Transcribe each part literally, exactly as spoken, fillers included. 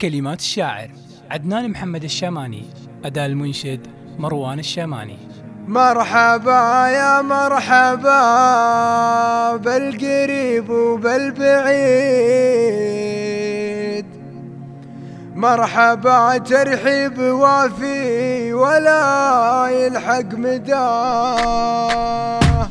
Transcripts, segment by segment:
كلمات الشاعر عدنان محمد الشاماني، أداء المنشد مروان الشاماني. مرحبا يا مرحبا بالقريب وبالبعيد، مرحبا ترحيب وافي ولا يلحق مداه،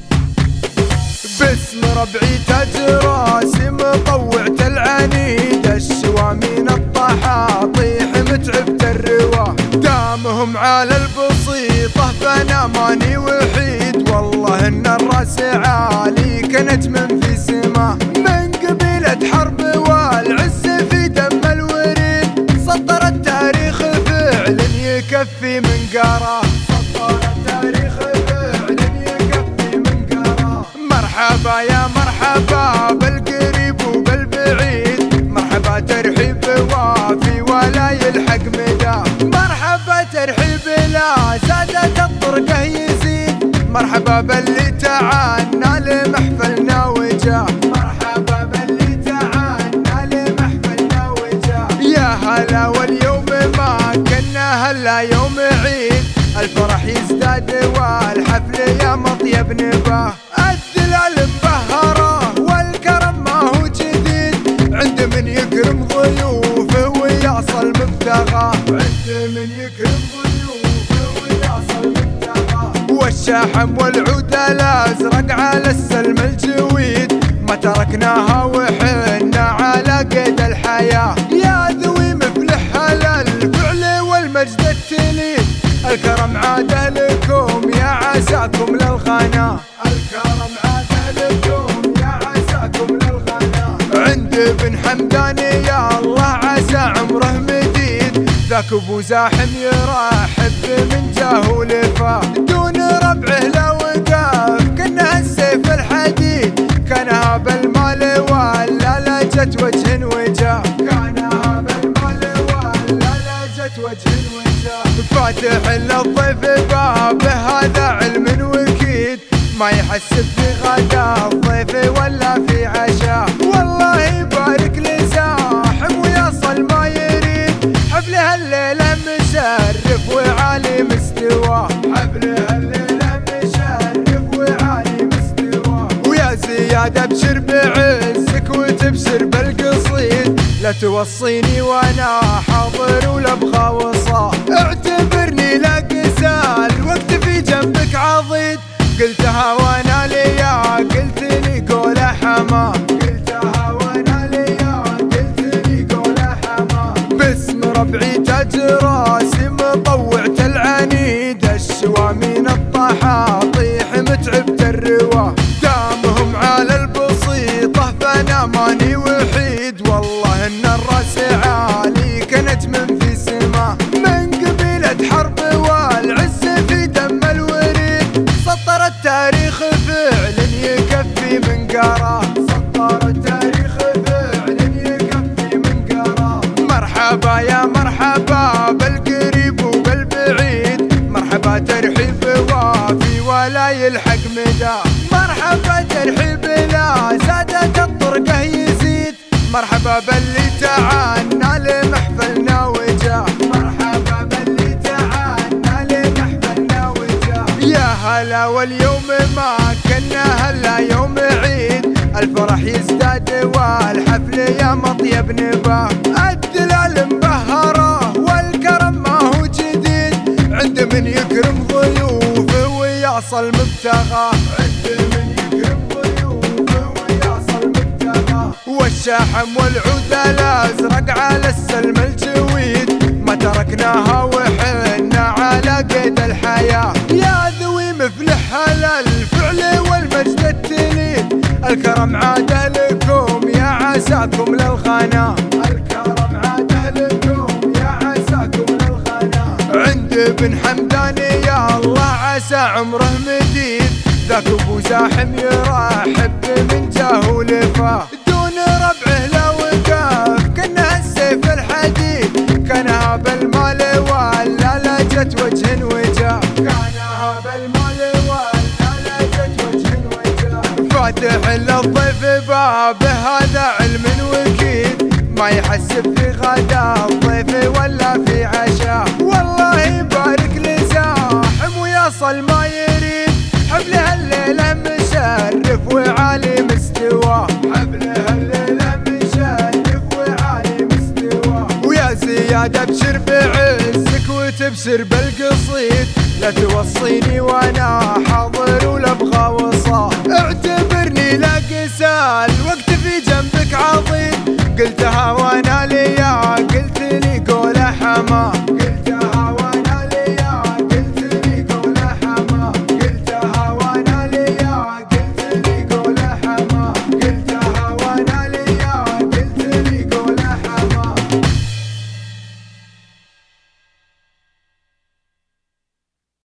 باسم ربعي تاج راسي مطوعة العنيد، الشوامين الطحاطيح متعبة الرواه، دامهم على البسيطة فانا ماني وحيد، والله ان الراس عالي كنجم في سماه، من قبيلة حرب والعز في دم الوريد، سطر التاريخ فعل يكفي من قراه، سطر التاريخ فعل يكفي من قراه. مرحبا يا مرحبا بالقريب وبالبعيد، مرحبا ترحيب وافي ولا يلحق مداه، مرحبا ترحيب لا زادت الطرقه يزيد، مرحبا باللي تعانى لمحفلنا وجاه، مرحبا باللي تعانى لمحفلنا وجاه. يا هلا واليوم ما كنا هلا يوم عيد، الفرح يزداد والحفل يا مطيب نباه، الدلال مبهره والكرم ما هو جديد، عند من يكرم ضيوفه ويصل مبتغاه، عند من يكرم ضيوفه ويصل مبتغاه. والشاحم والعود الازرق على السلم الجويد، ما تركناها وحنا على قيد الحياه، يا ذوي مفلح للفعل والمجد التليد، الكرم عاده لكم يا عساكم للغنى، الكرم عاده لكم يا عساكم للغنى. عند ابن حمدان يا الله عسى عمره مديد، ذاك ابو زاحم يرحب من جاه ولفاه، دون ربعه لا وقاف كانها السيف الحديد، كانها بالمال ولا لجت وجه وجاه، كانها بالمال ولا لجت وجه وجاه. فاتح للضيف بابه هذا علم وكيد، ما يحسب في غدا الضيف ولا في عشاء، والله يبارك لزاحم ويصل ما يريد، حفله الليله مشرف وعالي مستواه، حفله الليله مشرف وعالي مستواه. ويا زياد ابشر بعزك وتبشر بالقصيد، لا توصيني وانا حاضر ولا ابغى وصاه، اعتبرني لا قسال وقت في جنبك عضيد، قلتها وانا ليا قلت لي قول حما، قلتها وانا ليا قلت لي قول حما، باسم ربعي تاج راسي مطوعة العنيد، الشوامين الطحاطيح متعبة الرواه، دامهم على البسيطة فانا ماني وحيد، والله ان الراس عالي كنجم في سماه، من قبيلة حرب والعز في دم الوريد، سطر التاريخ فعل يكفي من قراه، سطر التاريخ فعل يكفي من قراه. مرحبا يا مرحبا بالقريب وبالبعيد، مرحبا ترحيب وافي ولا يلحق مداه، مرحبا ترحيب لا زادت الطرقه يزيد، مرحبا باللي تعانى لمحفلنا وجاه، مرحبا باللي تعانى لمحفلنا وجاه. يا هلا واليوم ما كنا هلا يوم عيد، الفرح يزداد والحفل يا مطيب نباه، الدلال مبهره والكرم ما هو جديد، عند من يكرم ضيوفه ويصل مبتغاه، عند من يكرم ضيوفه ويصل مبتغاه. والشاحم والعود الازرق على السلم الجويد، ما تركناها وحنا على قيد الحياه، يا ذوي مفلح للفعل والمجد التليد، الكرم عاده لكم يا عساكم للغنى، الكرم عاده لكم يا عساكم للغنى. عند ابن حمدان يا الله عسى عمره مديد، ذاك ابو زاحم يرحب من جاه ولفاه، دون ربعه لا وقاف كانها السيف الحديد، كانها بالمال ولا لجت وجه وجاه، كانها بالمال ولا لجت وجه وجاه. فاتح للضيف بابه هذا علم وكيد، ما يحسب في غدا الضيف ولا في عشاء. والله يبارك لزاحم ويصل ما يريد، حفله الليله مشرف وعالي مستوى، حفله الليله مشرف وعالي مستوى. ويا زياد ابشر بعزك وتبشر بالقصيد، لا توصيني وانا حاضر